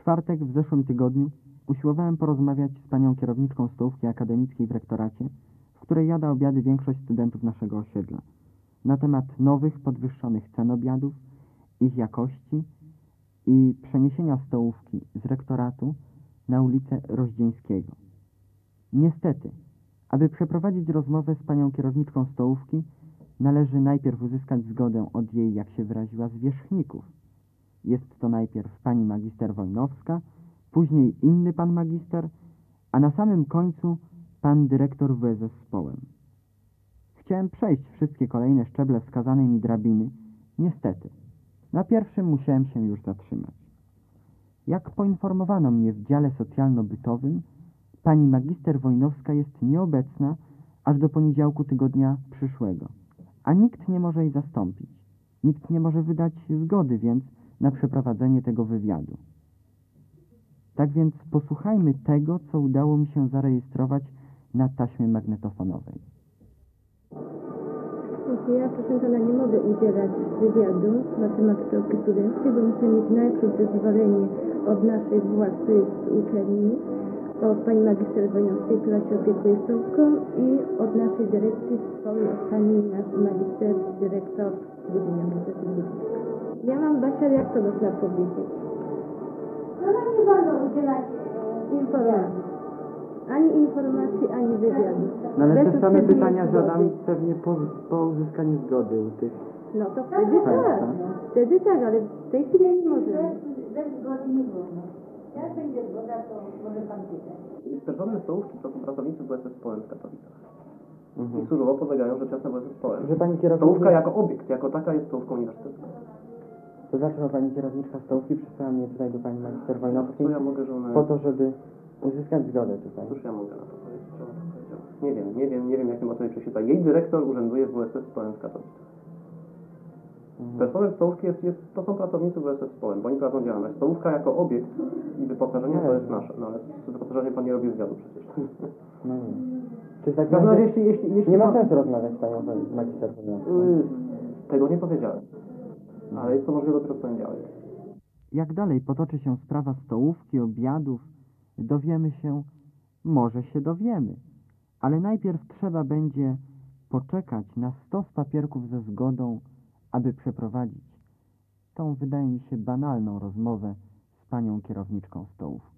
czwartek w zeszłym tygodniu usiłowałem porozmawiać z panią kierowniczką stołówki akademickiej w rektoracie, w której jada obiady większość studentów naszego osiedla, na temat nowych, podwyższonych cen obiadów, ich jakości i przeniesienia stołówki z rektoratu na ulicę Rozdzieńskiego. Niestety, aby przeprowadzić rozmowę z panią kierowniczką stołówki, należy najpierw uzyskać zgodę od jej, jak się wyraziła, zwierzchników. Jest to najpierw pani magister Wojnowska, później inny pan magister, a na samym końcu pan dyrektor WF zespołem. Chciałem przejść wszystkie kolejne szczeble wskazanej mi drabiny. Niestety, na pierwszym musiałem się już zatrzymać. Jak poinformowano mnie w dziale socjalno-bytowym, pani magister Wojnowska jest nieobecna aż do poniedziałku tygodnia przyszłego, a nikt nie może jej zastąpić. Nikt nie może wydać zgody więc na przeprowadzenie tego wywiadu. Tak więc posłuchajmy tego, co udało mi się zarejestrować na taśmie magnetofonowej. Ja, proszę pana, nie mogę udzielać wywiadu na temat stołówki studenckiej, bo muszę mieć najpierw zezwolenie od naszej władz, to jest uczelni, od pani magister Wojnowskiej, która się opiekuje stołówką, i od naszej dyrekcji szkoły, od pani nasz magister, dyrektor Budynia Uniwersytetu Gdańska. Ja mam, Basia, jak to można powiedzieć? No nam nie wolno udzielać Informacji. Ani informacji, ani wywiadu. No ale Bez te same uprzedniej pytania zgody. zadam pewnie po uzyskaniu zgody u tych. No to wtedy Tak, tak. tak. Wtedy tak, ale w tej chwili nie możemy. bez zgody nie wolno. Jak będzie zgoda, to może pan pytać. Personel stołówki to są pracownicy WSS Polen w Katowicach. Mhm. I służbowo podlegają rzecz jasna WSS Polen. Że pani kierowniczka... Stołówka jako obiekt, jako taka jest stołówką uniwersytecką. To dlaczego pani kierowniczka stołówki przysłała mnie tutaj do pani magister Wojnowskiej? Co ja mogę, że one... Po to, żeby uzyskać zgodę tutaj. Cóż ja mogę na to powiedzieć, że ona to powiedziała? Nie wiem, jakim o to przeczyta. Jej dyrektor urzęduje w WSS Polen w Katowicach. Personel stołówki to są pracownicy WSS Polen, bo oni prowadzą działalność. Stołówka jako obiekt i wyposażenie to jest nasze. No ale z wyposażeniem pan nie robi wywiadu przecież. No nie. Czyli tak No, naprawdę jeśli nie ma pan- sensu rozmawiać z panią magister Wojnowską. Tego nie powiedziałem. Ale jest to możliwe dopiero w poniedziałek. Jak dalej potoczy się sprawa stołówki, obiadów, dowiemy się, może się dowiemy, ale najpierw trzeba będzie poczekać na 100 papierków ze zgodą, aby przeprowadzić tą, wydaje mi się, banalną rozmowę z panią kierowniczką stołówki.